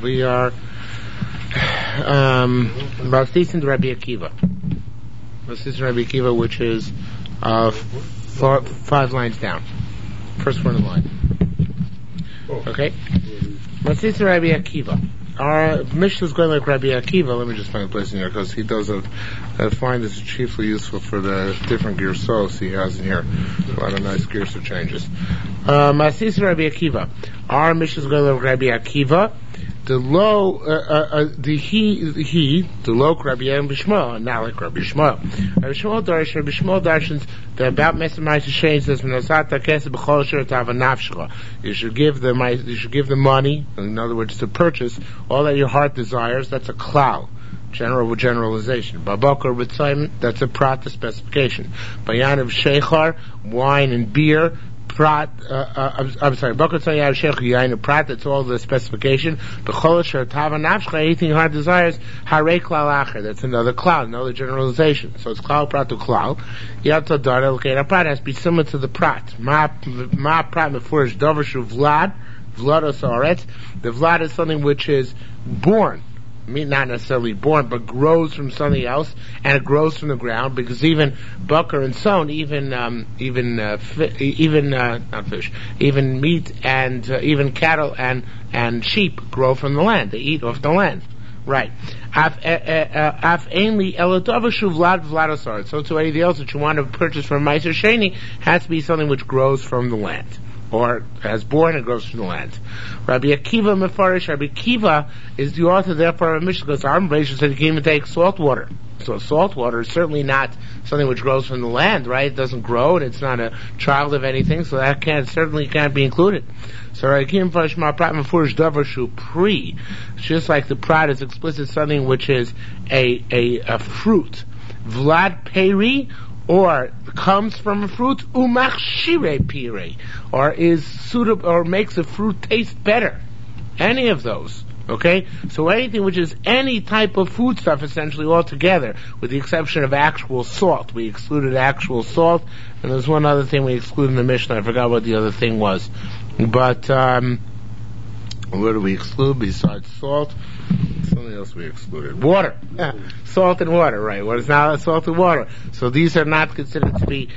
We are Masnisin to Rabbi Akiva. Masnisin to Rabbi Akiva, which is 5 lines down. First one in line. Okay? Masnisin to Rabbi Akiva. Our Mishnah is going like Rabbi Akiva. Let me just find a place in here because he does find this chiefly useful for the different gersos he has in here. A lot of nice gerso changes. Masnisin to Rabbi Akiva. Our Mishnah is going like Rabbi Akiva. The low, the low Rabbi Yishmael, not like Rabbi Yishmael. Rabbi Yishmael darshans the about Mesamai Shane says Menasata Kesef B'chol Asher Tava Nafshcha. You should give the money, in other words, to purchase all that your heart desires. That's a klal, generalization. Babakar B'tzayim, that's a prat, specification. Bayan of Sheikhar, wine and beer. Prat, I'm sorry, Bakar Tzayar Sheikh Yain Prat, that's all the specification. B'chol Asher Tava Nafshcha, anything heart desires, Harei Klal Acher, that's another cloud, another generalization. So it's Klal Prat to Klal. Yata Dara L'Keira Prat has to be similar to the Prat. Ma Prat Mefurish Dovershu Vlad, Vlados Aretz. The Vlad is something which is born. Not necessarily born, but grows from something else, and it grows from the ground, because even bucker and sown, even meat and even cattle and sheep grow from the land. They eat off the land. Right. So to anything else that you want to purchase from Meiser Sheni has to be something which grows from the land, or has born and grows from the land. Rabbi Akiva Mefarish, Rabbi Akiva is the author, therefore, of Mishnah, because our Mishnah said you can even take salt water. So salt water is certainly not something which grows from the land, right? It doesn't grow, and it's not a child of anything, so that certainly can't be included. So Rabbi Akiva Mefarish Ma'prat Mefurish Davar Shu Pri, just like the prat is explicit something which is a fruit. Vlad Peri, or comes from a fruit, umachshire pire, or is suitable, or makes a fruit taste better. Any of those. Okay? So anything which is any type of food stuff, essentially, altogether, with the exception of actual salt. We excluded actual salt, and there's one other thing we excluded in the Mishnah. I forgot what the other thing was. But, what do we exclude besides salt? Something else we excluded. Water. Salt and water, right. What is now salt and water? So these are not considered to be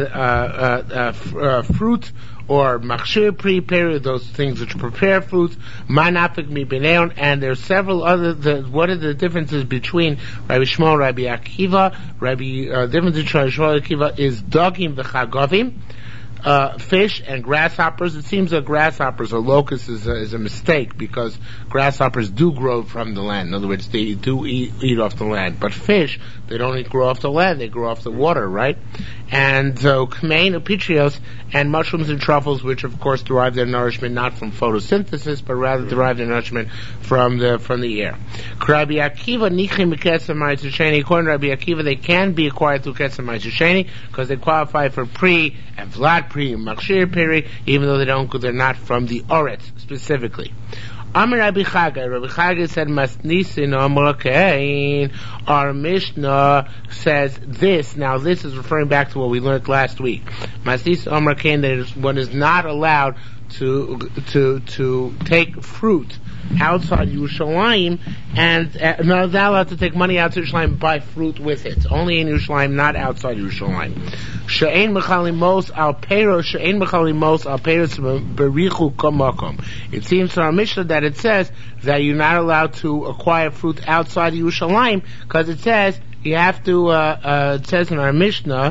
fruit or machshir pre-period, those things which prepare fruits. Manafik mi beneon, and there's several other, what are the differences between Rabbi Shmuel and Rabbi Akiva? Difference between Rabbi Shmuel and Akiva is dogim v'chagovim. Fish and grasshoppers. It seems that grasshoppers or locusts is a mistake, because grasshoppers do grow from the land. In other words, they do eat off the land. But fish, they don't grow off the land, they grow off the water, right? And so kmein, apitrios, and mushrooms and truffles, which of course derive their nourishment not from photosynthesis, but rather derive their nourishment from the air. Rabbi Akiva, nichim b'kesem ma'aser sheni. According to Rabbi Akiva, they can be acquired through kesem ma'aser sheni, because they qualify for pri and vlad pri and machshir peri, even though they're not from the oretz specifically. Amir Rabbi Chagai said, Masnisin Amorakain. Our Mishnah says this. Now, this is referring back to what we learned last week. Masnisin Amorakain, that one is not allowed to take fruit outside Yerushalayim, and not allowed to take money outside Yerushalayim and buy fruit with it. Only in Yerushalayim, not outside Yerushalayim. She'ein mechalimos al peiros, she'ein mechalimos al peiros berichu kamakom. It seems from our Mishnah that it says that you're not allowed to acquire fruit outside Yerushalayim, because it says you have to. It says in our Mishnah,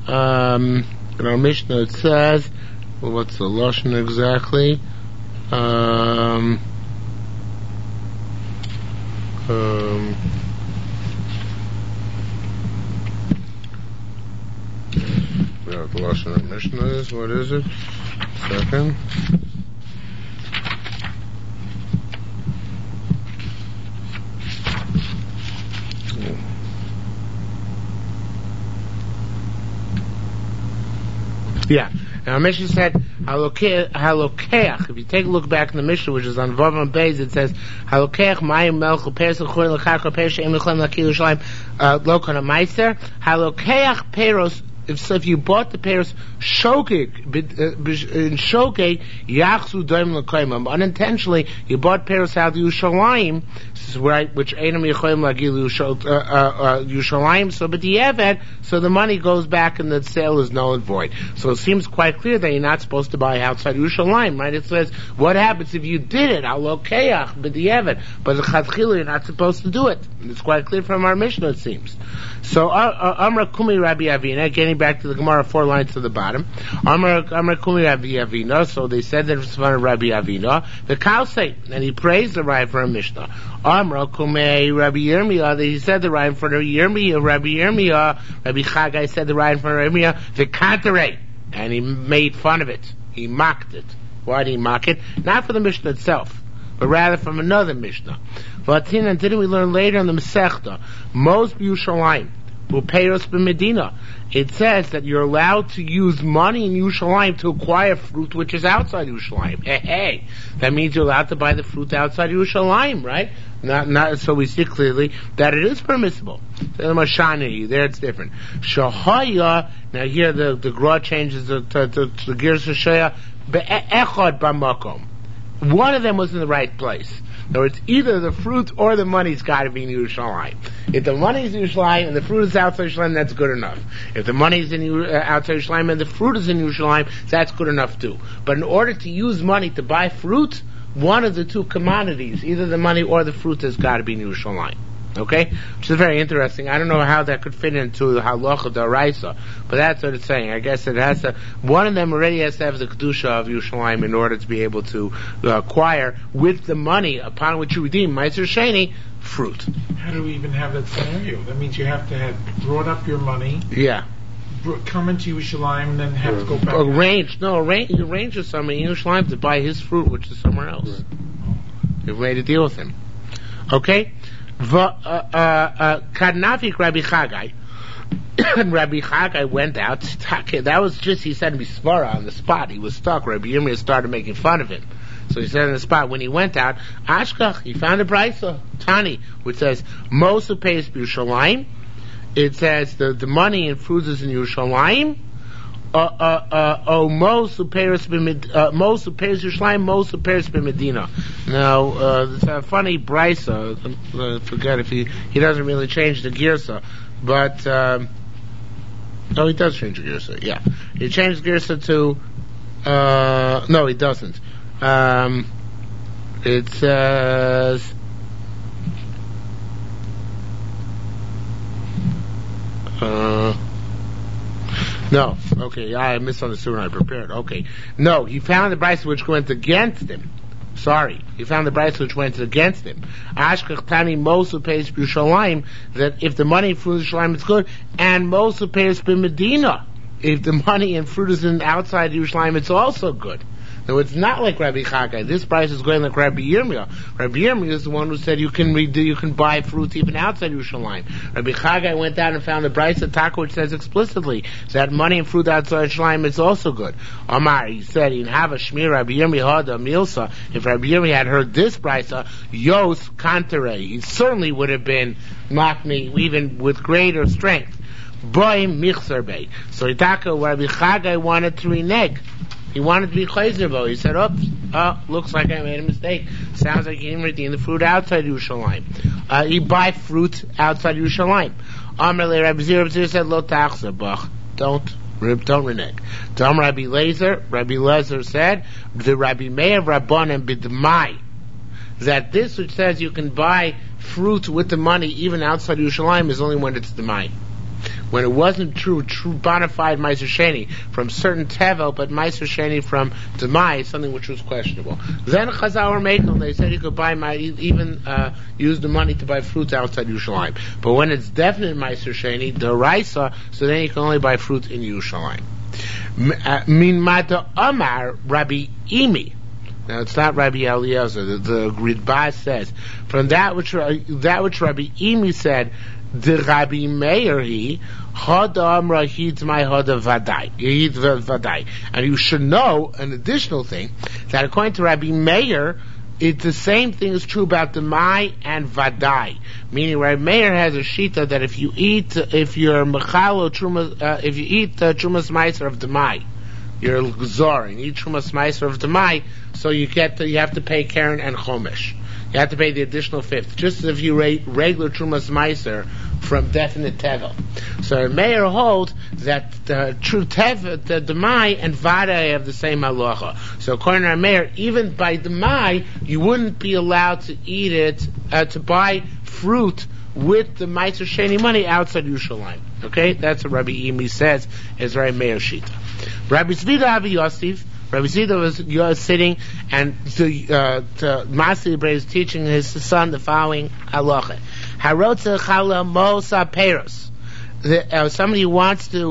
it says, well, what's the lashon exactly? The lashon of Mishnah is, what is it? Second. Yeah. Now, Mishnah said, Halokeach. If you take a look back in the Mishnah, which is on Vav and Beis, it says, Halokeach, Mayim Melch, Peres, L'chorin, L'char, Peres, She'em, L'chorin, L'kil, L'shalayim, Lokon, Meiser, Halokeach, Peros, if you bought the pairs shogeg in shogeg yachzu doim l'koimam, unintentionally you bought pairs out of Yerushalayim, which einam yichoyim lagil Yerushalayim, so but the evet, so the money goes back and the sale is null and void. So it seems quite clear that you're not supposed to buy outside Yerushalayim, right? It says what happens if you did it? Alokeach but the evet, but the chadchila you're not supposed to do it. It's quite clear from our Mishnah, it seems. So Amra Kumi Rabbi Avina, getting back to the Gemara 4 lines to the bottom. Amra Kumi Rabbi Avina, so they said that it's from Rabbi Avina. The cow say, and he praised the Ryan for a Mishnah. Amra Kumi Rabbi Yirmiyah, he said the Ryan for Yirmiyah, Rabbi Yirmiyah, Rabbi Chagai said the Ryan for Yirmiyah, the Kantere, and he made fun of it. He mocked it. Why did he mock it? Not for the Mishnah itself, but rather from another Mishnah. And didn't we learn later in the Masechta, Mos B'Yushalayim, Upeiros B'Medina. It says that you're allowed to use money in Yerushalayim to acquire fruit which is outside Yerushalayim. Hey, that means you're allowed to buy the fruit outside Yerushalayim, right? Not so we see clearly that it is permissible. There it's different. Shahaya, now here the Gra changes to the Gears of Shaya, Be'echad B'Makom. One of them was in the right place. In other words, either the fruit or the money's got to be in Yerushalayim. If the money's in Yerushalayim and the fruit is outside Yerushalayim, that's good enough. If the money's in outside Yerushalayim and the fruit is in Yerushalayim, that's good enough too. But in order to use money to buy fruit, one of the two commodities, either the money or the fruit, has got to be in Yerushalayim. Okay? Which is very interesting. I don't know how that could fit into the halacha d'oraisa, but that's what it's saying. I guess it has to, one of them already has to have the kedusha of Yerushalayim in order to be able to acquire with the money upon which you redeem Meiser Sheni, fruit. How do we even have that scenario? That means you have to have brought up your money. Yeah. Come into Yerushalayim and then have to go back. Arrange with somebody in Yerushalayim to buy his fruit, which is somewhere else. Right. You've made a deal with him. Okay? Karnafik Rabbi Chagai. And Rabbi Chagai went out stuck. That was just, he said Misvara on the spot. He was stuck. Rabbi Yirmiyah started making fun of him. So he said on the spot, when he went out, Ashkach, he found a brisa, Tani, which says, Mosu pays Yerushalayim. It says the money and fruits is in Yerushalayim. Mosu pays Yerushalayim, Mosu pays Medina. Now, it's a funny brisa. I forget if he doesn't really change the girsa, but he does change the girsa. Yeah, he changed the girsa to no, he doesn't. It says. No, okay, I misunderstood when I prepared. Okay, no, he found the brisa which went against him. Sorry, he found the brisa which went against him. Ashkach Tani Mosu pays Yerushalayim, that if the money and fruit is Yerushalayim is good, and Mosu pays Medina, if the money and fruit is outside Yerushalayim, it's also good. No, it's not like Rabbi Chagai. This price is going like Rabbi Yirmiyah. Rabbi Yirmiyah is the one who said you can buy fruits even outside Yerushalayim. Rabbi Chagai went out and found a brisa taka which says explicitly that money and fruit outside Yerushalayim is also good. Omar, he said, in have a shmir Rabbi Yirmiyah hada milsa. If Rabbi Yirmiyah had heard this brisa, yos kantere, he certainly would have been mocked me even with greater strength. Boy michzer bey. So Rabbi Chagai wanted to renege. He wanted to be chayzer. He said, looks like I made a mistake. Sounds like he didn't redeem the fruit outside Yerushalayim. He buy fruit outside Yerushalayim. Amrle Rabbi Zir said, lo tachzer bach. Don't renege. Dam Rabbi Lezer said, the Rabbi Meir Rabbanim b'dmai, that this which says you can buy fruit with the money even outside Yerushalayim is only when it's d'mai. When it wasn't true bona fide Meiser Sheni from certain Tevel, but Meiser Sheni from Demai, something which was questionable. Then Chazal or Meikel, they said you could buy use the money to buy fruits outside Yerushalayim. But when it's definite Meiser Sheni, the Raisa, so then you can only buy fruit in Yerushalayim. Min Mata Amar Rabbi Imi. Now it's not Rabbi Eliezer. The Ridbaz says from that which Rabbi Imi said. The Rabbi Meir he Hada Amra Hid my Hada Vadai. And you should know an additional thing that according to Rabbi Meir, it's the same thing is true about the Mai and Vadai. Meaning, Rabbi Meir has a shita that if you eat Trumas Meiser of the Mai, you're Gzor, and eat Trumas Meiser of the Mai, so you have to pay Karen and Chomesh. You have to pay the additional fifth, just as if you rate regular Trumas Meiser from definite Tevel. So Meir holds that the true Tevel, the Mai and Vadai have the same halacha. So according to Meir, even by the Mai, you wouldn't be allowed to eat it, to buy fruit with the Meiser Sheni money outside Yerushalayim. Okay? That's what Rabbi Imi says is Rabbi Meir Shita. Rabbi Tzvi Avi Yosef, Rabbi Zida was sitting, and Masi is teaching his son the following halacha. Harotze chala mosa peros. Somebody wants to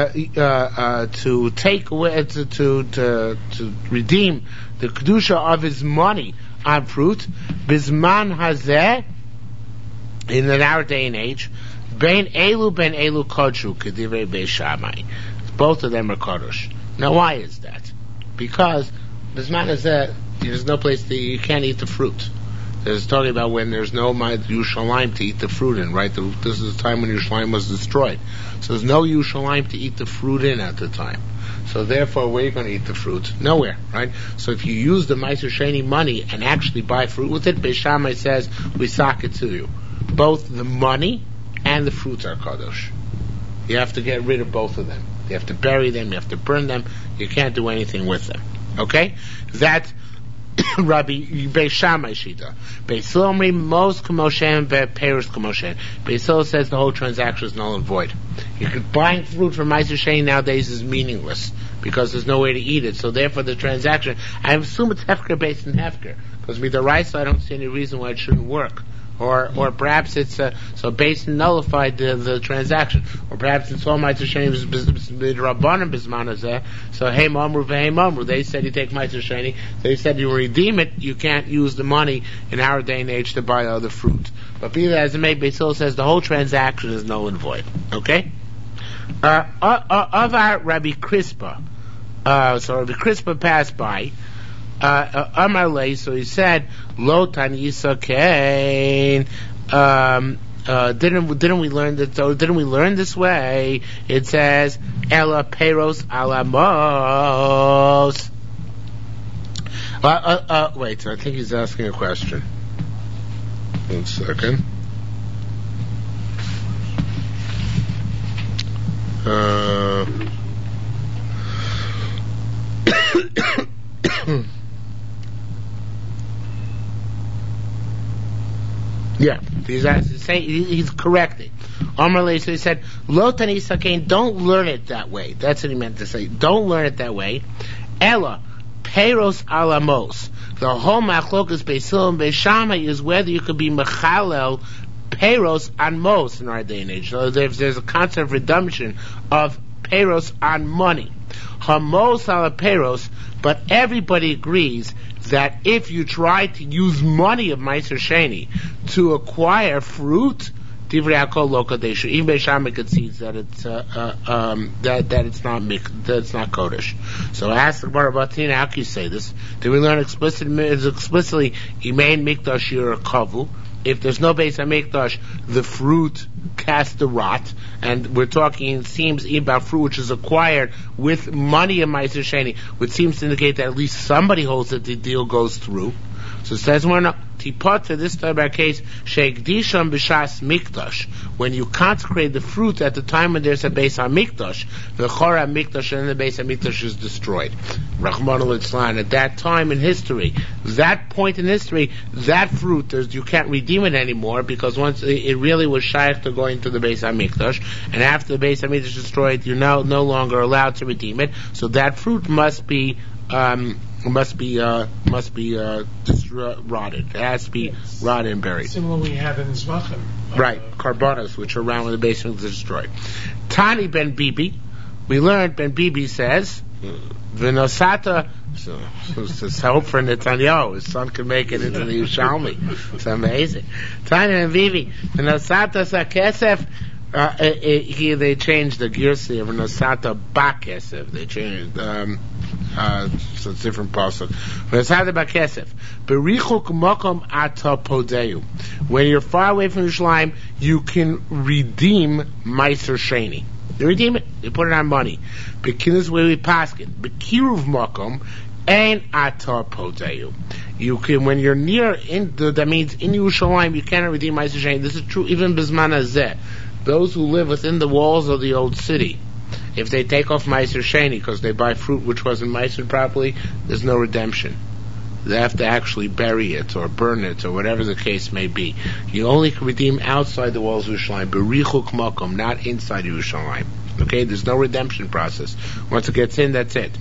take away, to redeem the kedusha of his money on fruit. Bisman hazeh, in our day and age, ben elu kodshu kedivrei Beis Shammai. Both of them are kodesh. Now, why is that? Because bisman hazeh, there's no place you can't eat the fruit. There's talking about when there's no Yerushalayim to eat the fruit in, right? This is the time when Yerushalayim was destroyed. So there's no Yerushalayim to eat the fruit in at the time. So therefore, where are you going to eat the fruit? Nowhere, right? So if you use the Meiser Sheni money and actually buy fruit with it, Beis Shammai says, we sock it to you. Both the money and the fruits are kadosh. You have to get rid of both of them. You have to bury them, you have to burn them, you can't do anything with them. Okay? That's Rabbi Beis Shammai Shita. Beis Hillel Omri Mos Kamoshen Peros Kamoshen. Beis Hillel says the whole transaction is null and void. Buying fruit from Meiser Sheni nowadays is meaningless because there's no way to eat it. So therefore the transaction, I assume it's Hefker based in Hefker. Because with the rice, I don't see any reason why it shouldn't work. Or perhaps it's so based and nullified the transaction, or perhaps it's all Meiser Sheni Rabbanim Bisman Hazeh. So hey Mamru, they said you take Meiser Sheni, they said you redeem it, you can't use the money in our day and age to buy other fruit. But be that as it may, Beis Hillel says the whole transaction is null and void. Okay. Of our Rabbi Crispa, so Rabbi Crispa passed by. Amarle, so he said, Lo Tanisa Kain. Didn't we learn that? Didn't we learn this way? It says, Ela Peros Alamos. Wait, I think he's asking a question. 1 second. Yeah, he's correcting. Amarle, so he said, Lo Tanisa Kain, don't learn it that way. That's what he meant to say. Don't learn it that way. Ella, Peros Alamos. The whole machlokas Beis Hillel and Beis Shammai is whether you could be mechalel Peros on mos in our day and age. So there's a concept of redemption of Peros on money. Hamos ala Peros, but everybody agrees that if you try to use money of Meiser Sheni to acquire fruit, Divrei Hakol Lo Kadesh, even Beis Shammai concedes that it's that it's not kodesh. So ask the Gemara Batina, how can you say this? Did we learn explicitly Imein Mikdash Yir Kavu? If there's no Beis HaMikdash, the fruit casts the rot, and we're talking, it seems, about fruit which is acquired with money of Meiser Sheni, which seems to indicate that at least somebody holds that the deal goes through. So it says, Tipot, this type of case, Sheikdisham B'Shas Mikdash, when you consecrate the fruit at the time when there's a Beis HaMikdash, the Chora Mikdash and the Beis HaMikdash is destroyed. Rahman al-Islan, at that time in history, that point in history, that fruit, you can't redeem it anymore, because once it really was shaykh to going to the Beis HaMikdash, and after the Beis HaMikdash is destroyed, you're now no longer allowed to redeem it, so that fruit must be rotted. It has to be rotted and buried. Similar we have in Zvachim. Right, carbonas, which are around when the basement is destroyed. Tani Ben Bibi, we learned Ben Bibi says, V'nosata, so it's hope for Netanyahu, his son can make it into the Yerushalmi. It's amazing. Tani Ben Bibi, V'nosata Sakesef, here they changed the Girsi of V'nosata Bakesef. They changed, So it's different pasuk. When you're far away from Yerushalayim, you can redeem Meiser Sheni. You redeem it. You put it on money. This is where we paskin. Bekiruv makom and atar podeyu. You can, when you're near, that means in Yerushalayim, you cannot redeem Meiser Sheni. This is true even Bisman Hazeh. Those who live within the walls of the old city, if they take off Meiser Sheni because they buy fruit which wasn't Meiser properly, there's no redemption. They have to actually bury it or burn it or whatever the case may be. You only can redeem outside the walls of Yerushalayim, berichuk makom, not inside Yerushalayim. Okay, there's no redemption process. Once it gets in, that's it.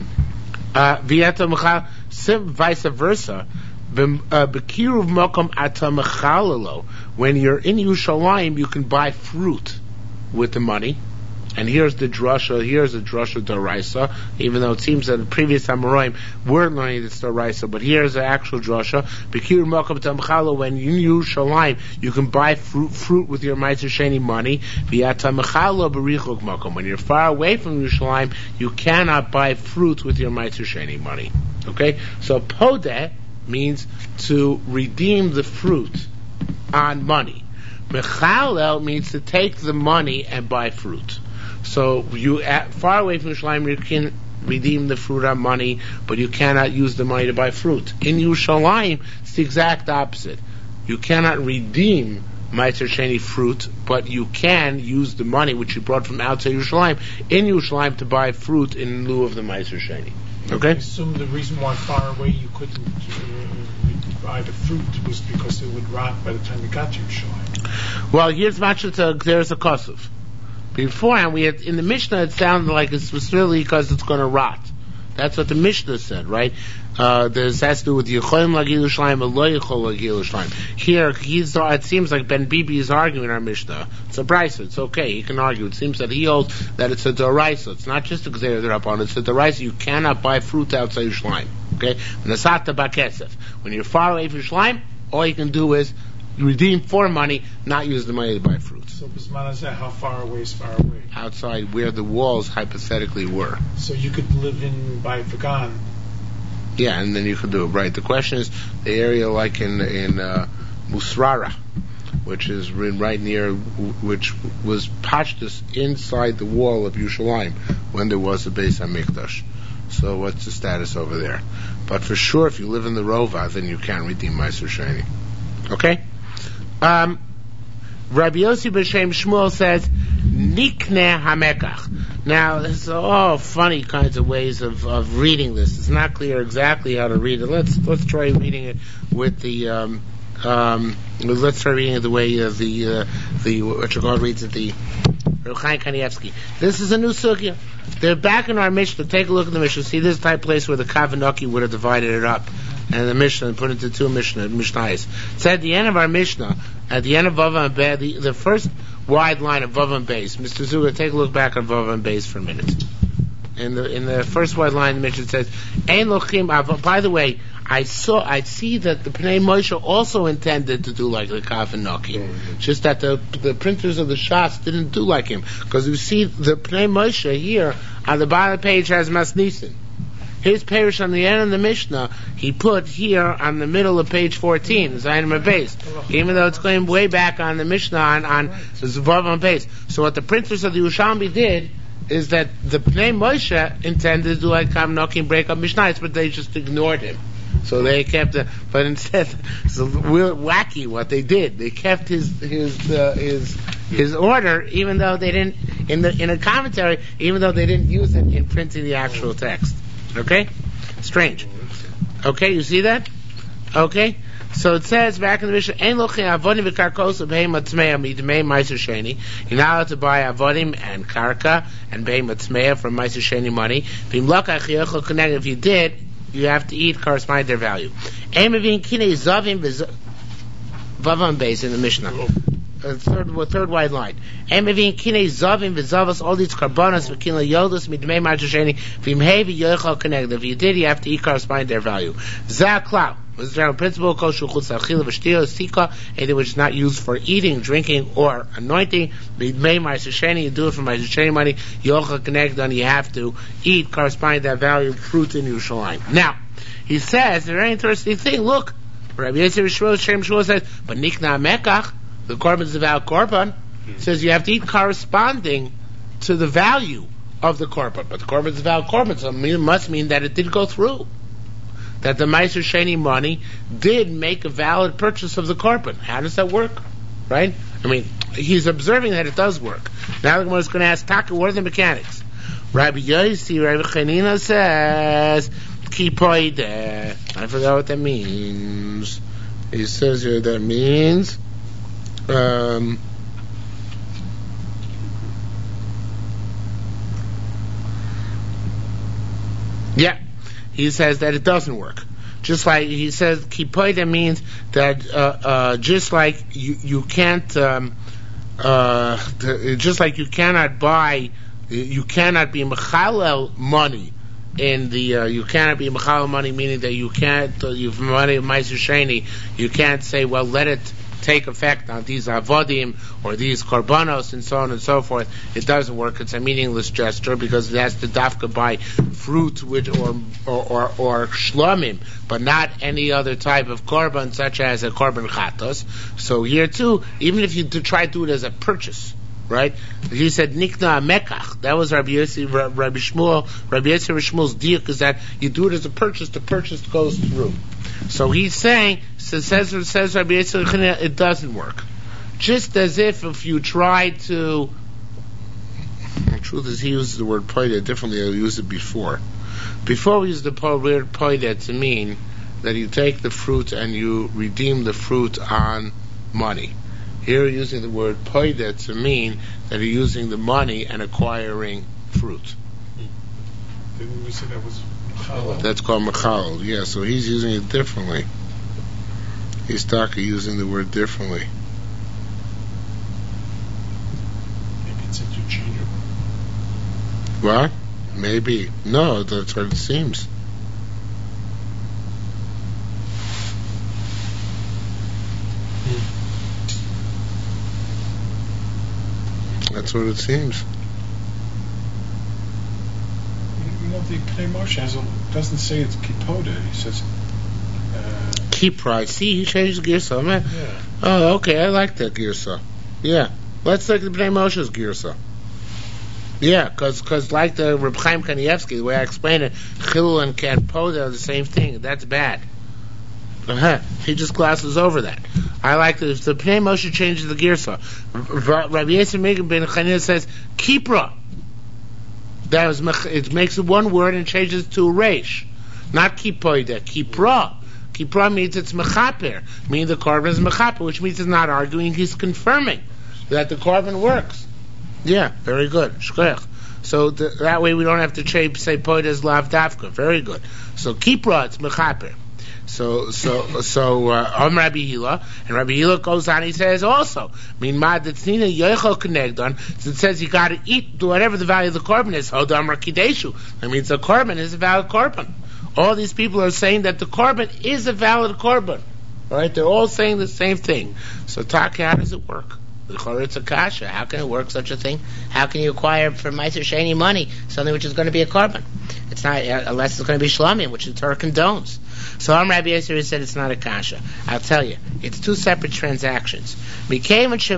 Vice versa. Bekiruv makom ata mechalelo. When you're in Yerushalayim, you can buy fruit with the money. And here's the drasha d'oraisa, even though it seems that the previous Amoraim weren't learning this d'oraisa, but here's the actual drasha. Bekir makom tamchalo, when in Yerushalayim you can buy fruit with your Meiser Sheni money. V'yatamchalo berichuk makom. When you're far away from Yerushalayim, you cannot buy fruit with your Meiser Sheni money. Okay, so podeh means to redeem the fruit on money. Mechalel means to take the money and buy fruit. So you far away from Yerushalayim, you can redeem the fruit on money, but you cannot use the money to buy fruit. In Yerushalayim, it's the exact opposite. You cannot redeem Meiser Sheni fruit, but you can use the money which you brought from outside Yerushalayim in Yerushalayim to buy fruit in lieu of the Meiser Sheni. Okay? I assume the reason why far away you couldn't buy the fruit was because it would rot by the time you got to Yerushalayim. Well, here's there's a kosov. Beforehand, we had in the Mishnah, it sounded like it was really because it's going to rot. That's what the Mishnah said, right? This has to do with Yecholim Lagil Yerushalayim and Lo Yechol Lagil Yerushalayim. Here, it seems like Ben Bibi is arguing our Mishnah. It's a brisa. It's okay. He can argue. It seems that he holds that it's a doraisa. It's not just a gzeir they're up on. It's a doraisa. You cannot buy fruit outside Yerushalayim. Okay? Nasata bakesef. When you're far away from Yerushalayim, all you can do is redeem for money, not use the money to buy fruit. So Bisman Hazeh, how far away is far away? Outside where the walls hypothetically were. So you could live in by Vagan. Yeah, and then you could do it, right? The question is the area like in Musrara, which is right near, which was pashtus inside the wall of Yerushalayim when there was a Beis HaMikdash. So what's the status over there? But for sure, if you live in the Rova, then you can't redeem Meiser Sheni. Okay? Rabbi Yossi B'Shem Shmuel says, Nikne Hamekach. Now, there's all funny kinds of ways of reading this. It's not clear exactly how to read it. Let's try reading it with the let's try reading it the way the what you call reads it, the Chaim Kanievsky. This is a new sugya. They're back in our Mishnah. Take a look at the Mishnah. See, this is the type of place where the Kavanaki would have divided it up, and the Mishnah put it into two Mishnahs. It's at the end of our Mishnah, at the end of Vav and Beis, the first wide line of Vav and Beis. Mr. Zuger, take a look back on Vav and Beis for a minute. In the first wide line, the Mishnah says, "Ein lochim." By the way, I see that the Pnei Moshe also intended to do like the Kavanaki. Just that the printers of the Shas didn't do like him, because you see the Pnei Moshe here on the bottom of the page has Masnisin. His parish on the end of the Mishnah, he put here on the middle of page 14, Zayin Base, even though it's going way back on the Mishnah on Zvav on base. So what the printers of the Yerushalmi did is that the Pnei Moshe intended to do like Kavanaki and break up Mishnahs, but they just ignored him. So they kept, but instead, it's real wacky what they did. They kept his order, even though they didn't in a commentary, even though they didn't use it in printing the actual text. Okay, strange. Okay, you see that? Okay, so it says back in the Mishnah, "Ein lochim avodim v'karkos v'behem atmeya midmei Meiser Sheni." You're not allowed to buy avodim and karka and behem atmeya from Meiser Sheni money. If you did, you have to eat corresponding to their value. Vavam base in the Mishnah. Third wide line. All these karbonos if you did, you have to eat corresponding to their value. As a general principle, anything which is not used for eating, drinking, or anointing, you do it for Ma'aser Sheni money, you have to eat corresponding to that value of fruit in Yerushalayim. Now, he says, a very interesting thing, look, Rabbi Yisrael Shmuel says, but Nikna Mekach, the korban is a valid korban, says you have to eat corresponding to the value of the korban. But the korban is a valid korban, so it must mean that it did go through. That the Ma'aser Sheni money did make a valid purchase of the korban. How does that work? Right? I mean, he's observing that it does work. Now the Gemara is going to ask, Taka, what are the mechanics? Rabbi Yossi, Rabbi Chanina says, Kipoide. I forgot what that means. He says here that means yeah, he says that it doesn't work. Just like he says, kipoida means that just like you can't, just like you cannot buy, you cannot be mechalel money in the you cannot be mechalel money, meaning that you can't you've money of Ma'aser Sheni, you can't say, well, let it take effect on these avodim or these korbanos and so on and so forth. It doesn't work. It's a meaningless gesture because it has to dafka buy fruit which or shlomim, but not any other type of korban such as a korban chatos. So here too, even if you try to do it as a purchase, right? He said nikna mekach. That was Rabbi Yossi, Rabbi Shmuel's diuk is that you do it as a purchase. The purchase goes through. So he's saying, says Rabbi Yossi, it doesn't work. Just as if you try to. The truth is, he uses the word poida differently than he used it before. Before we used the word poida to mean that you take the fruit and you redeem the fruit on money. Here we're using the word poida to mean that you're using the money and acquiring fruit. Didn't we say that was mechalel? That's called mechalel, yeah, so he's using it differently. He's talking using the word differently. Maybe it's interchangeable. What? Maybe. No, that's what it seems. That's what it seems. You know, the Pnei Moshe doesn't say it's kipoda. He says Kipra. See, he changed the girsa. Yeah. Oh, okay. I like that girsa. Yeah. Let's take the Pnei Moshe's girsa. Yeah, because like the Reb Chaim Kanievsky, the way I explained it, chilul and kipoda are the same thing. That's bad. He just glosses over that. I like that if the Pnei Moshe changes the girsa. Rabbi Yossi ben Chanina says kipra. That was it makes it one word and changes to a reish, not kipoida. Kipra. Kipra means it's mechaper, meaning the korban is mechaper, which means he's not arguing, he's confirming that the korban works. Yeah, very good. Shkoyach. So that way we don't have to say poida is lav dafka. Very good. So kipra, it's mechaper. So Rabbi Hila, and Rabbi Hila goes on. He says also, madatzina yoichel kenegdon. So it says you got to eat whatever the value of the korban is. Hodam rakideshu. That means the korban is a valid korban. All these people are saying that the korban is a valid korban. Right? They're all saying the same thing. So Taki, how does it work? It's a kasha. How can it work such a thing? How can you acquire for Ma'aser Sheni money something which is going to be a korban? It's not unless it's going to be shlomim, which the Torah condones. So Rabbi Yossi said it's not a kasha. I'll tell you, it's two separate transactions. Once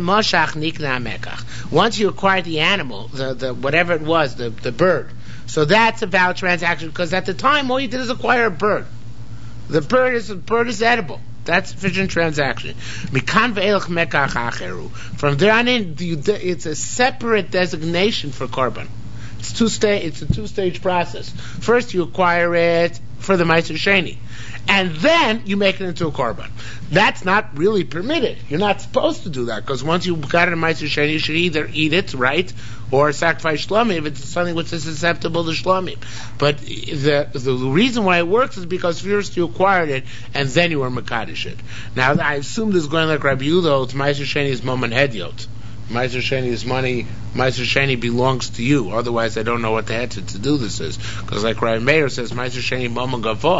you acquired the animal, the whatever it was, the bird, so that's a valid transaction because at the time all you did is acquire a bird. The bird is edible. That's sufficient transaction. From there on in, it's a separate designation for korban. It's a two-stage process. First, you acquire it for the Ma'aser Sheni, and then you make it into a korban. That's not really permitted. You're not supposed to do that because once you got it in Ma'aser Sheni, you should either eat it, right, or sacrifice shlomim if it's something which is susceptible to shlomim. But the reason why it works is because first you acquired it and then you were mekadosh it. Now I assume this is going like Rabbi Yehuda. It's Ma'aser Sheni's moment hediot. Ma'aser Sheni's money, Ma'aser Sheni belongs to you. Otherwise, I don't know what the head to do this is. Because like Rabbi Meir says, Ma'aser Sheni moment gavoa.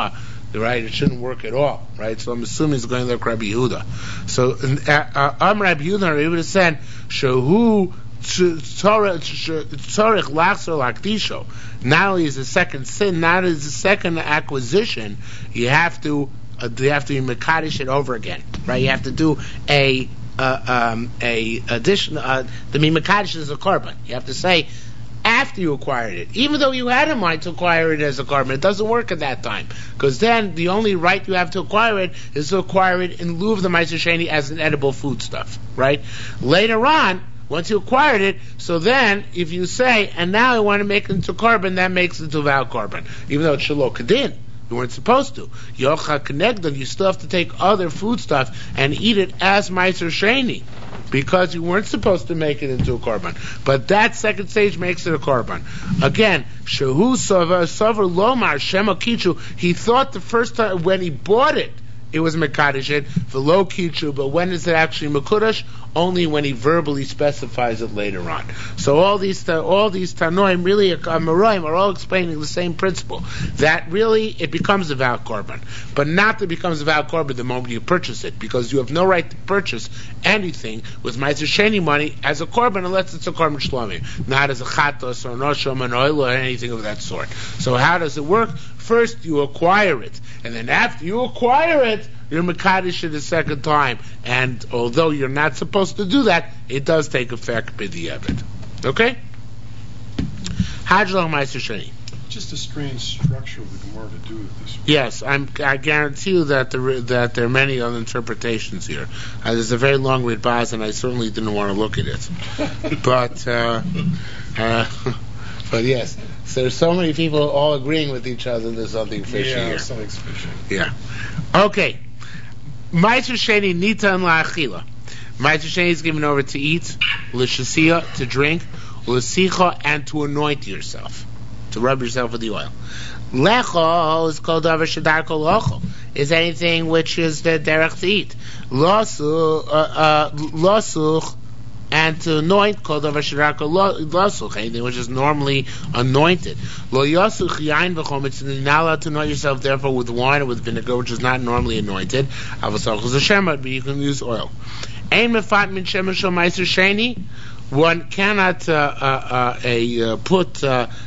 right? It shouldn't work at all, right? So I'm assuming he's going like Rabbi Yehuda. So Rabbi Yehuda said, "Shehu tzorich lachzor lakdisho." Not only is the second sin, not only is the second acquisition, you have to be mekadesh it over again, right? You have to do a addition. The mekadesh is a korban. You have to say after you acquired it, even though you had a mind to acquire it as a korban, it doesn't work at that time, because then the only right you have to acquire it is to acquire it in lieu of the Meiser Sheni as an edible foodstuff, right? Later on, once you acquired it, so then if you say, and now I want to make it into korban, that makes it into vow korban, even though it's shelo kedin. You weren't supposed to. Yocha Kenegdon, you still have to take other foodstuff and eat it as Meiser Sheni, because you weren't supposed to make it into a korban. But that second stage makes it a korban. Again, Shehu Savar Lomar Shema Kichu, he thought the first time when he bought it, it was Mekadesh it, Velo Kichu, but when is it actually Mekudash? Only when he verbally specifies it later on. So all these Tanoim, really, Amoraim, are all explaining the same principle. That really, it becomes a vow korban. But not that it becomes a vow korban the moment you purchase it, because you have no right to purchase anything with Meiser Sheni money as a korban unless it's a korban shlomim, not as a chatos or noshom and oil or anything of that sort. So how does it work? First, you acquire it, and then after you acquire it, you're mekadesh it a second time. And although you're not supposed to do that, it does take effect b'diavad. Okay? Hajlach Meiser Sheni. Just a strange structure of the Gemara to do it this way. Yes, I guarantee you that there are many other interpretations here. There's a very long Ritbaz, and I certainly didn't want to look at it. But yes, so there's so many people all agreeing with each other. There's something fishy here. Something's fishy. Yeah. Okay. Meiser Sheni nitan la'achila. Meiser Sheni is given over to eat, l'shasiya, to drink, l'sicha, and to anoint yourself, to rub yourself with the oil. Lecho is called davar shadar kol ochel, is anything which is the derech to eat. Losuch, and to anoint called davar shadar kol losuch, anything which is normally anointed. Lo yasuch yain v'chom, it's not allowed to anoint yourself therefore with wine or with vinegar, which is not normally anointed. Avosach is a shemad, but you can use oil. Ein mefat min shemen shel Meiser Sheni, one cannot put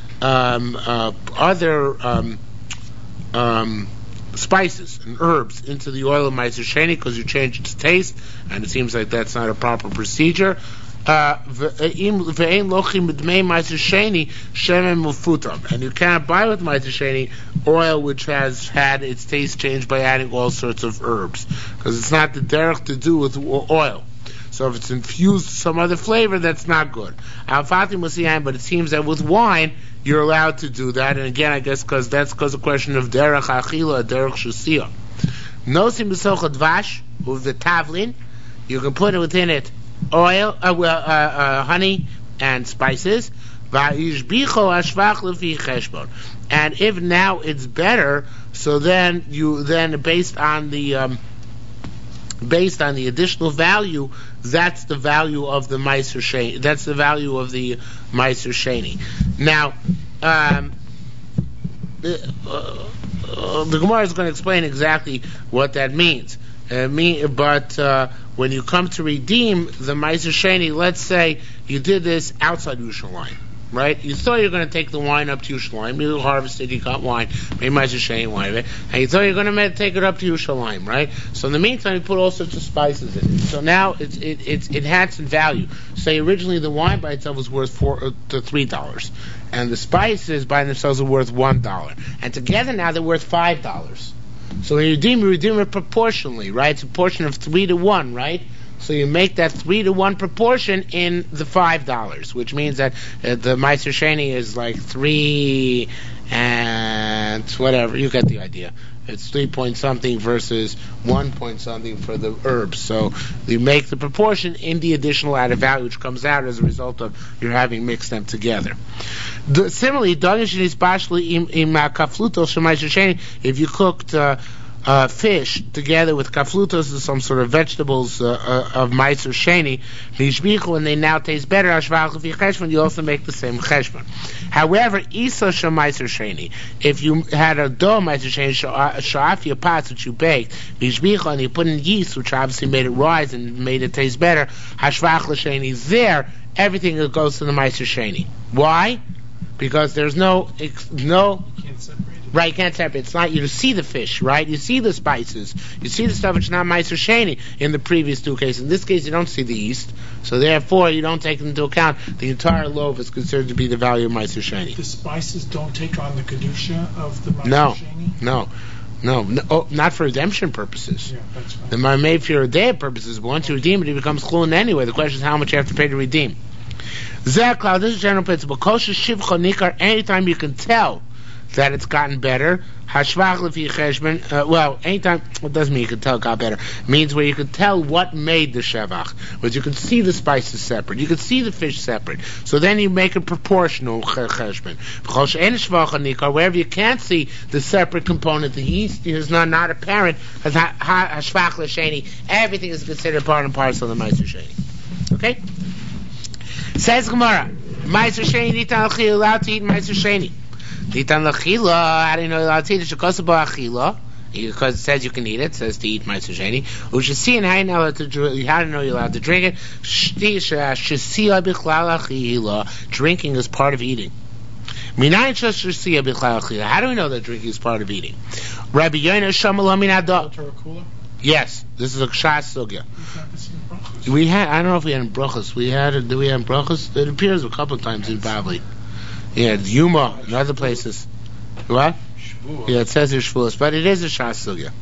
other spices and herbs into the oil of Meiser Sheni because you change its taste, and it seems like that's not a proper procedure. And you cannot buy with Meiser Sheni oil which has had its taste changed by adding all sorts of herbs, because it's not the derech to do with oil. So if it's infused with some other flavor, that's not good. But it seems that with wine, you're allowed to do that. And again, I guess because the question of derech achila, derech shasiya. Nosim b'socha dvash with the tavlin. You can put it within it oil, honey and spices. And if now it's better, so then based on the additional value, that's the value of the Meiser Sheni. That's the value of the Meiser Sheni. Now, the Gemara is going to explain exactly what that means. But when you come to redeem the Meiser Sheni, let's say you did this outside Yerushalayim, right? You thought you were going to take the wine up to Yerushalayim. You harvested, you got wine, made Meiser Sheni wine of it, and you thought you were going to take it up to Yerushalayim, right? So in the meantime, you put all sorts of spices in it. So now it had some value. Say originally the wine by itself was worth $4 to $3, and the spices by themselves are worth $1, and together now they're worth $5. So when you redeem it proportionally, right? It's a portion of 3 to 1, right? So you make that 3 to 1 proportion in the $5, which means that the Meiser Sheni is like 3 and whatever. You get the idea. It's 3 point something versus 1 point something for the herbs. So you make the proportion in the additional added value, which comes out as a result of your having mixed them together. Similarly, if you cooked fish together with kaflutos or some sort of vegetables of maizer sheni, v'yishbichu, and they now taste better. Hashvach lefi cheshbon, you also make the same cheshbon. However, isa shel maizer sheni, if you had a dough maizer sheni sha'af your pots which you baked, v'yishbichu, and you put in yeast, which obviously made it rise and made it taste better, hashvach l'sheni, there everything goes to the maizer sheni. Why? Because there's no. You can't separate it. Right, you can't separate. It's not you see the fish, right? You see the spices. You see the stuff which is not maizer sheni in the previous two cases. In this case, you don't see the yeast, so therefore you don't take into account the entire loaf is considered to be the value of maizer sheni. The spices don't take on the kedusha of the maizer sheni? No, not for redemption purposes. Yeah, that's right. The made for Yerdea purposes, but once you redeem it, it becomes chulin anyway. The question is how much you have to pay to redeem. Zeklau, this is a general principle. Kosher shivcha nikar, anytime you can tell that it's gotten better. Hashvach lefi cheshbon. Well, anytime, it doesn't mean you can tell it got better. It means where you can tell what made the shevach. But you can see the spices separate. You can see the fish separate. So then you make a proportional cheshbon. Wherever you can't see the separate component, the yeast is not apparent. Hashvach l'sheni. Everything is considered part and parcel of the maizer sheni. Okay? Says Gemara, maizer sheni nitan l'chila, allowed to eat maizer sheni. Nitan l'chila, how do you know you're allowed to eat it? Shekoseh bo achila, because it says you can eat it. It says to eat maizer sheni. U'shesiyan, how do you know you're allowed to drink it? Shesiya bichlal achila, drinking is part of eating. Minayin shesiya bichlal achila, how do we know that drinking is part of eating? Rabbi Yoina shamal minado. Yes, this is a kshas sugya. We had, I don't know if we had in brachos. Did we have brachos? It appears a couple of times in Bavli. Yeah, Yuma and other places. What? Shvuos. Yeah, it says here Shvuos, but it is a shas sugya.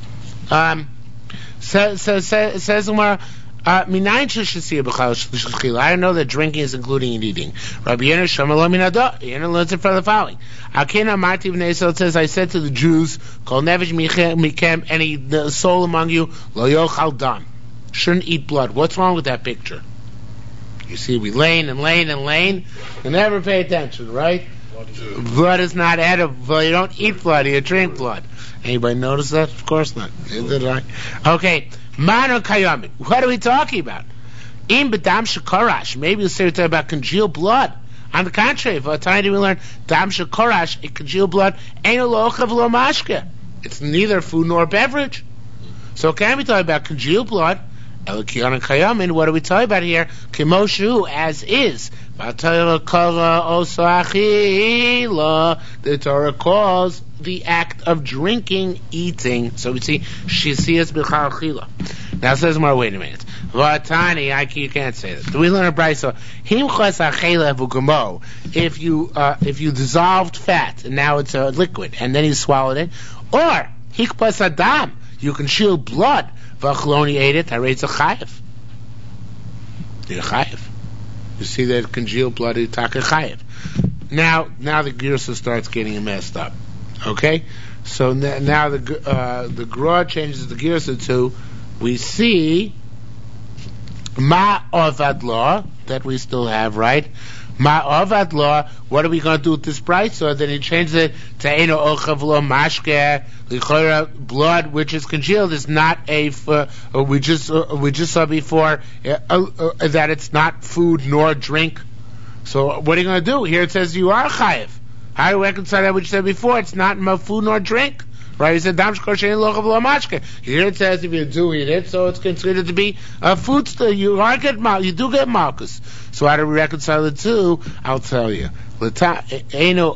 Says Umar, I don't know that drinking is including in eating. Rabbi Yonah Shamalom Minado, Yonah learns it from the following. Akena Marti B'nei Yisrael says, I said to the Jews, Kol Nevesh Mikem, any soul among you, Lo Yochal Dam, shouldn't eat blood. What's wrong with that picture? You see, we lane and never pay attention, right? Blood is not edible. You don't eat blood, you drink blood. Anybody notice that? Of course not. Did I? Okay. Mano kayamin. What are we talking about? In bedam shekorash. Maybe you'll say we're talking about congealed blood. On the contrary, for a time we learn dam shekorash, congealed blood, ain't lo ochav lo mashke. It's neither food nor beverage. So can we talk about congealed blood? Elikiana kayamin. What are we talking about here? Kimoshu, as is. The Torah calls the act of drinking, eating. So we see shisias b'chal chila. Now it says more. Wait a minute. Vatani, you can't say that. We learn a brayso. If you dissolved fat and now it's a liquid and then you swallowed it, or hikpas adam, you can shield blood. V'achloni ate it. It's a chayev. You're chayev. You see that congealed blood is taka chayev. Now the girsa starts getting messed up. Okay, so now the Gra changes the girsa to, we see ma avad law that we still have, right? Ma avad law. What are we going to do with this price? So then he changes it to eno ochav lo mashke. Blood which is congealed is not we just saw before that it's not food nor drink. So what are you going to do? Here it says you are chayiv. How do we reconcile that which you said before? It's not food nor drink. Right? He said, Dam shkor shein lochav lo mashke. Here it says if you do eat it, so it's considered to be a food still. You do get malchus. So how do we reconcile the two? I'll tell you. Eno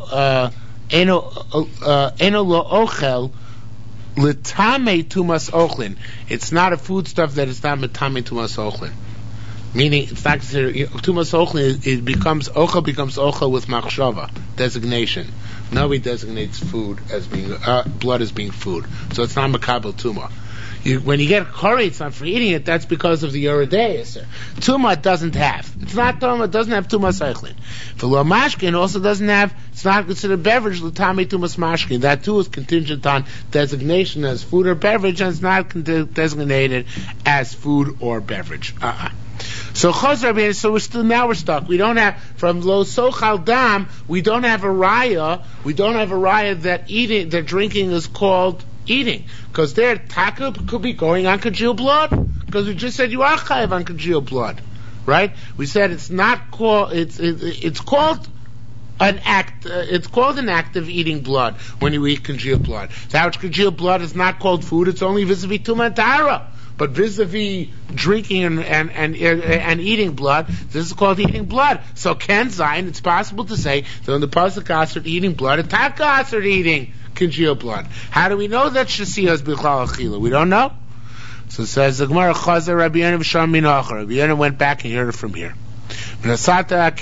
lo ochel l'tamei tumas ochlin. It's not a foodstuff that is not metame tumas ochlin. Meaning, in fact, tumas ochlin, it becomes ochel with machshava designation. Nobody designates food as being blood as being food, so it's not makabel tuma. When you get curry, it's not for eating it. That's because of the Yoredeus. Tuma doesn't have. It's not tuma. It doesn't have tumas eichlin. For lo mashkin also doesn't have. It's not considered beverage. L'tamei tumas mashkin. That too is contingent on designation as food or beverage, and it's not designated as food or beverage. So we're stuck. We don't have from lo sochal dam. We don't have a raya. We don't have a raya that drinking is called eating. Because there, taka could be going on congealed blood. Because we just said you are chayiv on congealed blood. Right? We said it's not called, it's called an act, it's called an act of eating blood when you eat congealed blood. That which congealed blood is not called food, it's only vis-a-vis Tumah and Tahara. But vis-a-vis drinking and eating blood, this is called eating blood. So Ken Zion, it's possible to say that when the pasuk asert eating blood, and taka asert eating congealed blood. How do we know that Shasiyah is bichlal achila? We don't know. So it says the Gemara Chazer Rabbi Yonah v'Sham Minachar. Rabbi Yonah went back and heard it from here. Now the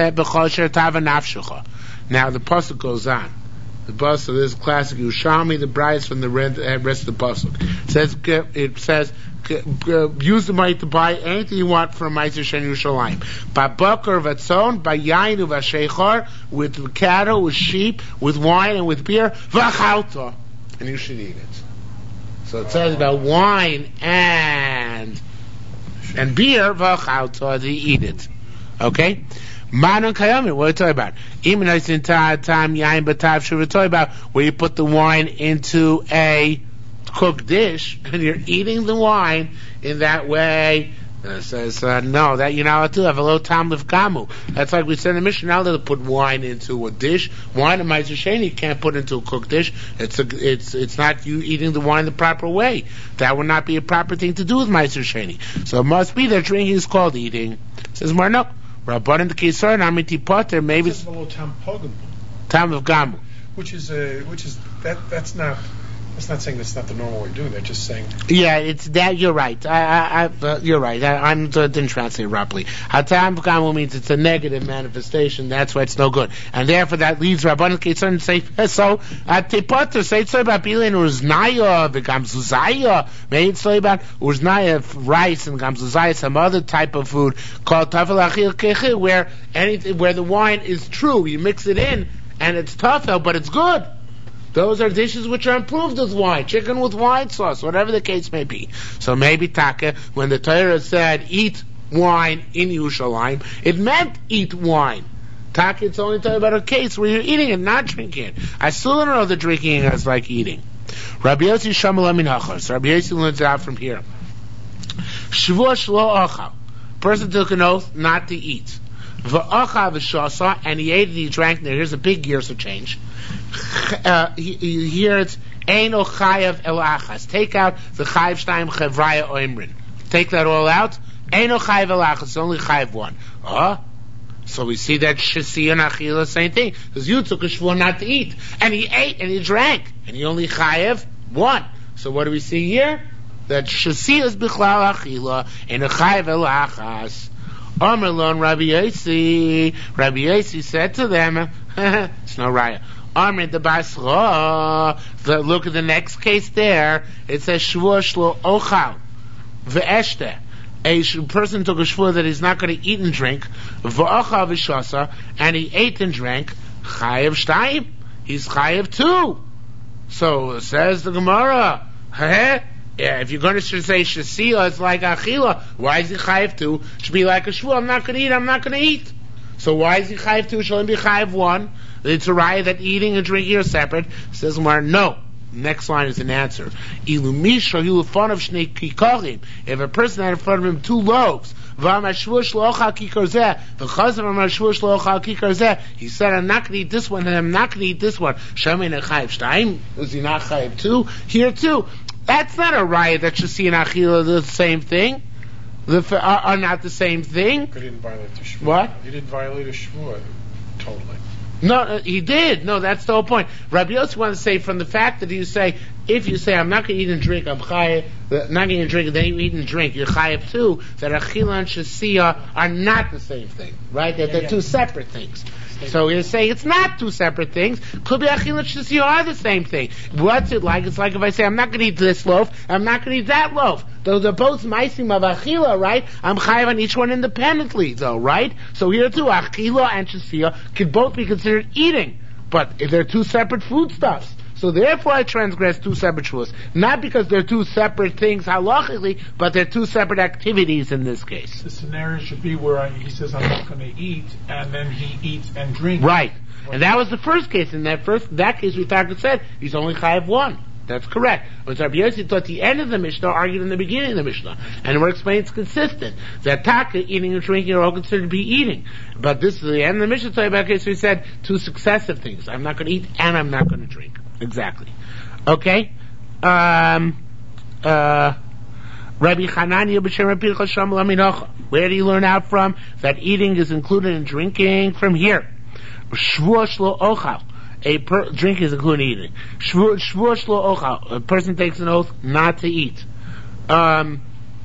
pasuk goes on. The pasuk, this is classic Yerushalmi, the brides from the rest of the pasuk. It says, use the money to buy anything you want from Meiser Shen Yerushalayim. By bakar v'atzon, by yain v'asheichar, with cattle, with sheep, with wine and with beer, v'achalta, and you should eat it. So it says about wine and beer, v'achalta, to eat it. Okay? Manon kayamin, what are you talking about? Even as in time yain b'tav shuvatoy about where you put the wine into a cooked dish and you're eating the wine in that way. It says no, that you're not allowed to have a low tam of gamu. That's like we said in the Mishnah. Now to put wine into a dish. Wine and meiser sheni you can't put into a cooked dish. It's not you eating the wine the proper way. That would not be a proper thing to do with meiser sheni. So it must be that drinking is called eating. It says more no. Rabbanan the Kisar Namiti Potter maybe it's a little tam of gamu. Which is that's not saying that's not the normal way of doing that. Just saying. Yeah, it's that. You're right. You're right. I didn't translate properly. Hatam v'gamu means it's a negative manifestation. That's why it's no good, and therefore that leads Rabbanan Kitzur and say so. At Tepotter say so about bilin uznaya v'gam zuzaya. Maybe it's so about uznaya rice and gam zuzaya, some other type of food called tafel achil kechil, where the wine is true. You mix it in and it's tafel, but it's good. Those are dishes which are improved with wine, chicken with wine sauce, whatever the case may be. So maybe taka, when the Torah said eat wine in Yerushalayim, it meant eat wine. Taka, it's only talking about a case where you're eating it, not drinking it. I still don't know that drinking is like eating. Rabbi Yossi Shamal Min Hachos. Rabbi Yossi learns out from here. Shvua shlo achal. Person took an oath not to eat. V'acha v'shasa, and he ate and he drank. Now here's a big years of change. Here it's Eino Chayav El Achas. Take out the Chayav Shtayim Chevraya Oimrin. Take that all out. Eino Chayav El Achas. It's only Chayav one. So we see that Shasi and Achila, same thing. Because you took a shvur not to eat. And he ate and he drank. And he only Chayav one. So what do we see here? That Shasi is Bichlal Achila and a Chayav El Achas. Amalon Rabbi Yossi. Rabbi Yossi said to them, it's no raya. Amrit the Basra. Look at the next case there. It says Shvur Shlo Ochal Ve'eshte. A person took a shvur that he's not going to eat and drink. V'ochal v'shasa, and he ate and drank. Chayav Shtayim. He's Chayav 2. So says the Gemara. Yeah, if you're going to say Shasiyah, it's like Achila. Why is he Chayav 2? Should be like a shvur. I'm not going to eat. I'm not going to eat. So why is he Chayav 2? Should only be Chayav 1. It's a raya that eating and drinking are separate. Says Gemara, no. Next line is an answer. If a person had in front of him 2 loaves, he said, I'm not going to eat this one, and I'm not going to eat this one. Was he not Chayav 2? Here too. That's not a raya that Shasi and Achila are the same thing. Are not the same thing. He didn't violate the shvur. What? He didn't violate a shvur totally. No, he did. No, that's the whole point. Rabbi Yossi wants to say from the fact that if you say, I'm not going to eat and drink, I'm chayav, not going to eat and drink, and then you eat and drink, you're chayav too, that Achila and Shasiyah are not the same thing, right? That they're 2 separate things. So you're saying it's not 2 separate things. Could be Achila and Shasiyah are the same thing. What's it like? It's like if I say, I'm not going to eat this loaf, I'm not going to eat that loaf. Those are both meisim of Achila, right? I'm chayav on each one independently, though, right? So here too, Achila and Shasiyah could both be considered eating, but they're 2 separate foodstuffs. So therefore I transgress 2 separate shvuos. Not because they're 2 separate things halachically, but they're 2 separate activities in this case. The scenario should be where he says, I'm not going to eat, and then he eats and drinks. Right. And that was the first case. In that case we said, he's only chayav 1. That's correct. But Rabbi Yossi taught the end of the Mishnah, argued in the beginning of the Mishnah. And we're explaining it's consistent. That taka, eating and drinking are all considered to be eating. But this is the end of the Mishnah, so he said two successive things. I'm not going to eat and I'm not going to drink. Exactly. Okay? Rabbi Chananya b'shem Rabbi Chasham l'minacha. Where do you learn out from? That eating is included in drinking from here. Shvuah shlo ochal. Drink is including eating. Shvuah shlo ochal. A person takes an oath not to eat. V'achal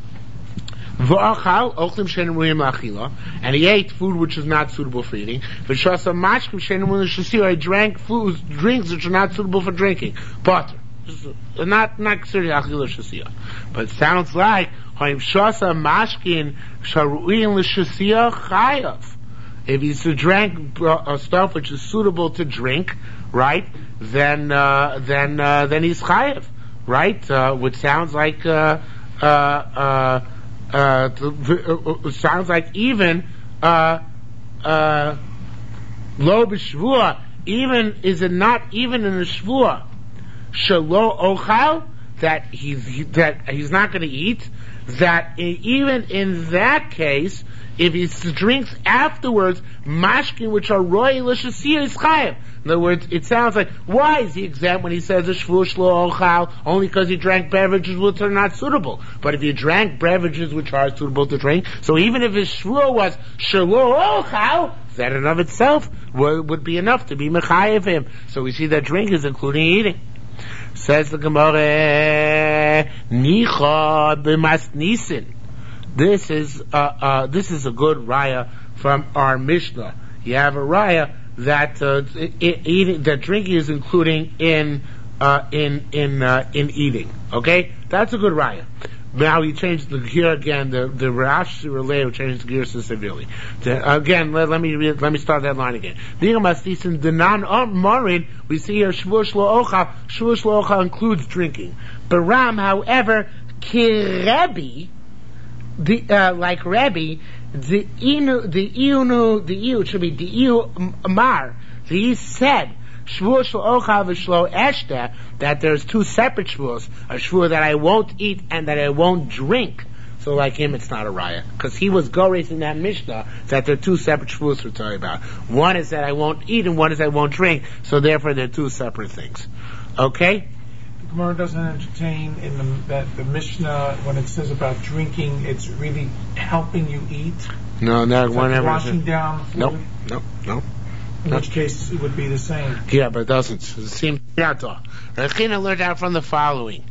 ochlim she'enim ruim la'achila, and he ate food which is not suitable for eating. V'shasa mashkim she'enim ruim l'shasir. He drank drinks which are not suitable for drinking. Potter. Not considered achila shasir. But it sounds like ha'im shasa mashkin sharuim l'shasir chayav. If he's to drink stuff which is suitable to drink, right? Then he's chayav, right? Which sounds like sounds like even lo b'shvua. Even is it not even in the shvua shelo ochal that he's not going to eat? That even in that case, if he drinks afterwards, mashkin, which are roy l'shasiyah, is chayav. In other words, it sounds like, why is he exempt when he says a shvu shlo ochal? Only because he drank beverages which are not suitable. But if he drank beverages which are suitable to drink, so even if his shvu was shlo ochal, that in and of itself would be enough to be mechayev him. So we see that drink is including eating. Says the Gemara, nicha b'mas nisin. This is a good raya from our Mishnah. You have a raya that that drinking is including in eating. Okay, that's a good raya. Now we change the gear again. The Rashi relay will change the gear severely. Again, let me start that line again. The non marin we see here shvuah shlo ochal. Shvuah shlo ochal includes drinking. Baram, however, kirebi. Like Rebbe, the iu should be the iu mar. He said shvuah shlo ochal v'shlo eshta, that there's two separate shvuahs, a shvuah that I won't eat and that I won't drink. So like him, it's not a raya, because he was goreis in that Mishnah that there are two separate shvuahs we're talking about. One is that I won't eat and one is I won't drink. So therefore, they're two separate things. Okay. Gemara doesn't entertain in the Mishnah when it says about drinking, it's really helping you eat. No, not whenever. Washing down food. No. In which case it would be the same. Yeah, but it doesn't. It seems Rechina learned out from the following.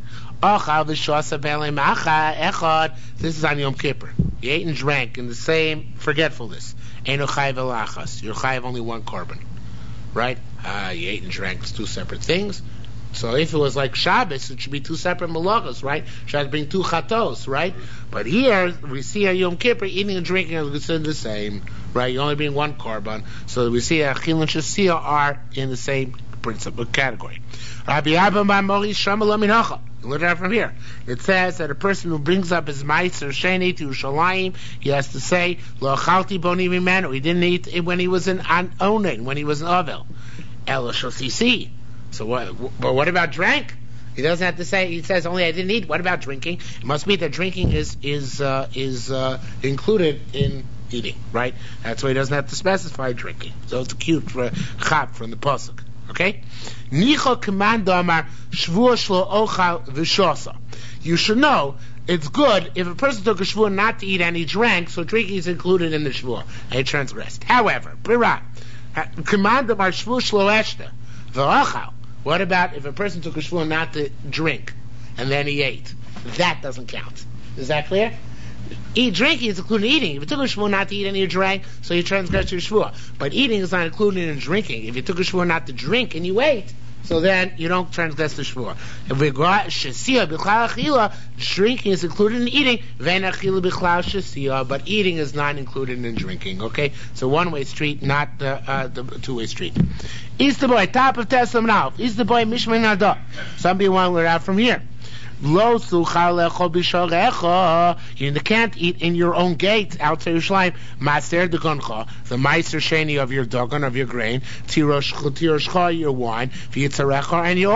This is on Yom Kippur. You ate and drank in the same forgetfulness. You're chayav only one korban, right? You ate and drank, it's two separate things. So if it was like Shabbos, it should be two separate malachos, right? Should bring two chatos, right? But here we see a Yom Kippur eating and drinking are considered the same, right? You only bring one korban, so we see a chil and shasiyah are in the same principle category. Rabbi Abba Mori Shamal Minacha. Look at it from here. It says that a person who brings up his meiser sheni to Yerushalayim, he has to say lo achalti boni mimenu. He didn't eat it when he was in Onen, when he was in Ovel. Elo shosisi. So what about drink? He doesn't have to say. He says only I didn't eat. What about drinking? It must be that drinking is included in eating, right? That's why he doesn't have to specify drinking. So it's cute for chap from the pasuk. Okay. Nicha command amar shvuah shlo ochal v'shosa. You should know it's good if a person took a shvuah not to eat and he drank, so drinking is included in the shvuah and he transgressed. However, b'ra command amar shvuah shlo eshta v'achal. What about if a person took a shvuah not to drink and then he ate? That doesn't count. Is that clear? Drinking is including eating. If you took a shvuah not to eat and you drank, so you transgressed your shvuah. But eating is not included in drinking. If you took a shvuah not to drink and you ate, so then you don't transgress the shvuah. If we go out shasiyah b'chlal achila, drinking is included in eating. Vein achila b'chlal shasiyah, but eating is not included in drinking. Okay, so one-way street, not the two-way street. Is the boy top of Teslam now? Is the boy mishmei nada? Some people want to learn out from here. Lo suchal lecho b'sharecha. You can't eat in your own gate outside Yerushalayim. Maser degoncha, the meiser sheni of your dagon, of your grain, tiroshcha, your wine, v'yitzarecha, and your oil.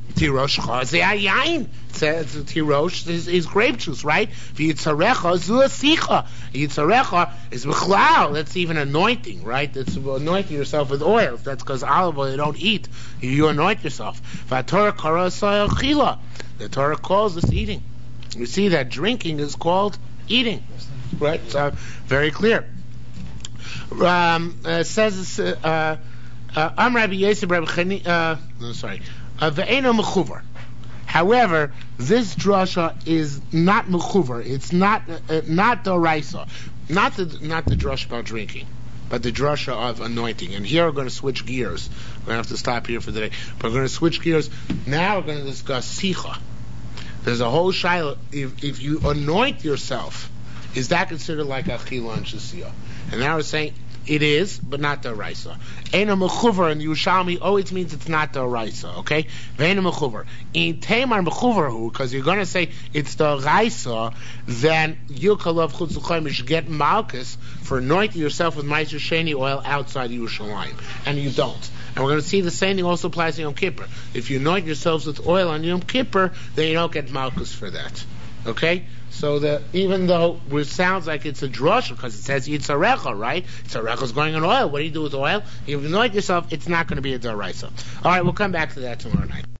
Tirosh chaze ayin. Says tirosh is grape juice, right? V'yitzarecha zu asicha. Yitzarecha is b'chlal. That's even anointing, right? That's anointing yourself with oils. That's because olive oil you don't eat. You anoint yourself. V'atorah kara soil chila. The Torah calls this eating. You see that drinking is called eating, right? So very clear. Says Am Rabbi Yosef Rabbi Chani. Ve'eno mechuver. However, this drasha is not mechuver. It's not doraisa, not the drasha about drinking, but the drasha of anointing. And here we're going to switch gears. We're going to have to stop here for the day. But we're going to switch gears. Now we're going to discuss sicha. There's a whole shaila. If you anoint yourself, is that considered like achila and shasiyah? And now we're saying it is, but not the raisa. Eina mechuver in Yerushalmi always means it's not the raisa. Okay, ve'eina mechuver in Tamar mechuver, because you're going to say it's the raisa. Then you kalav chutz l'chayim, you should get malchus for anointing yourself with ma'aser sheni oil outside Yerushalayim, and you don't. And we're going to see the same thing also applies to Yom Kippur. If you anoint yourselves with oil on Yom Kippur, then you don't get malchus for that. Okay? So that even though it sounds like it's a drasha, because it says Yitzarecha, right? Yitzarecha is going on oil. What do you do with oil? If you anoint yourself, it's not going to be a daraisa. All right, we'll come back to that tomorrow night.